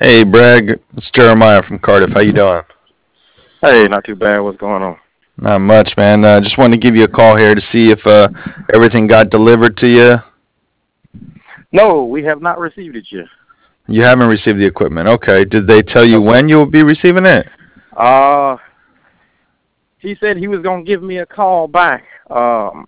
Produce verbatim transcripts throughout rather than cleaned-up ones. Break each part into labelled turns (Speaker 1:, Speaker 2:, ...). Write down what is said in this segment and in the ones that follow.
Speaker 1: Hey, Bragg, it's Jeremiah from Cardiff. How you doing?
Speaker 2: Hey, not too bad. What's going on?
Speaker 1: Not much, man. Uh, just wanted to give you a call here to see if uh, everything got delivered to you.
Speaker 2: No, we have not received it yet.
Speaker 1: You haven't received the equipment. Okay. Did they tell you
Speaker 2: No, sir.
Speaker 1: when you will be receiving it?
Speaker 2: Uh, he said he was gonna give me a call back. Um,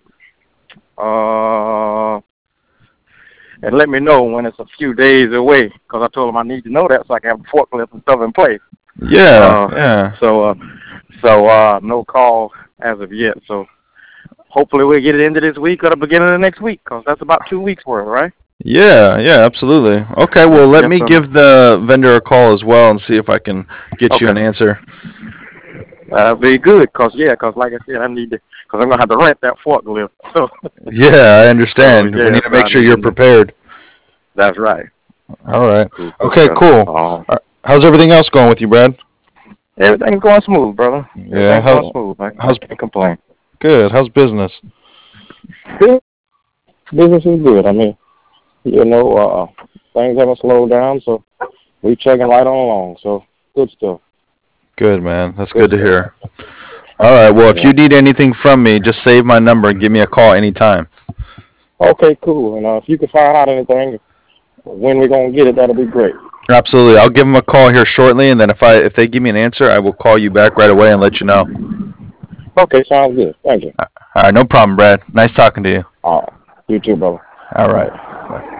Speaker 2: uh, and let me know when it's a few days away, because I told him I need to know that so I can have a forklift and stuff in place.
Speaker 1: Yeah,
Speaker 2: Uh,
Speaker 1: yeah.
Speaker 2: so, uh, so uh, no call as of yet. So hopefully we'll get it into this week or the beginning of next week, because that's about two weeks worth, right?
Speaker 1: Yeah, yeah, absolutely. Okay, well, let
Speaker 2: Yes,
Speaker 1: me
Speaker 2: sir.
Speaker 1: give the vendor a call as well and see if I can get you
Speaker 2: Okay.
Speaker 1: an answer.
Speaker 2: Uh, very good, cause yeah, cause like I said, I need to, cause I'm gonna have to rent that forklift. So,
Speaker 1: Yeah, I
Speaker 2: so
Speaker 1: understand. We
Speaker 2: yeah,
Speaker 1: need to
Speaker 2: so
Speaker 1: make
Speaker 2: I
Speaker 1: sure
Speaker 2: need
Speaker 1: you're
Speaker 2: to know.
Speaker 1: prepared.
Speaker 2: That's right.
Speaker 1: All right.
Speaker 2: Cool, cool,
Speaker 1: Okay,
Speaker 2: brother.
Speaker 1: cool.
Speaker 2: Um,
Speaker 1: Uh, How's everything else going with you, Brad?
Speaker 2: everything's going smooth, brother.
Speaker 1: Yeah,
Speaker 2: Everything's going
Speaker 1: how,
Speaker 2: smooth. I, I
Speaker 1: how's
Speaker 2: can't complain.
Speaker 1: good? How's business?
Speaker 2: Good. Business is good. I mean, you know, uh, things haven't slowed down, so we chugging right on along. So good stuff.
Speaker 1: Good, man. That's
Speaker 2: Good
Speaker 1: good to
Speaker 2: stuff.
Speaker 1: hear. All right. Well, if
Speaker 2: Yeah.
Speaker 1: you need anything from me, just save my number and give me a call anytime.
Speaker 2: Okay, cool. And uh, if you can find out anything when we're gonna get it, that'll be great.
Speaker 1: Absolutely. I'll give them a call here shortly, and then if I if they give me an answer, I will call you back right away and let you know.
Speaker 2: Okay, sounds good. Thank you.
Speaker 1: All right. No problem, Brad. Nice talking to you.
Speaker 2: All right. You too, brother.
Speaker 1: All
Speaker 2: All
Speaker 1: right.
Speaker 2: right.
Speaker 1: Bye.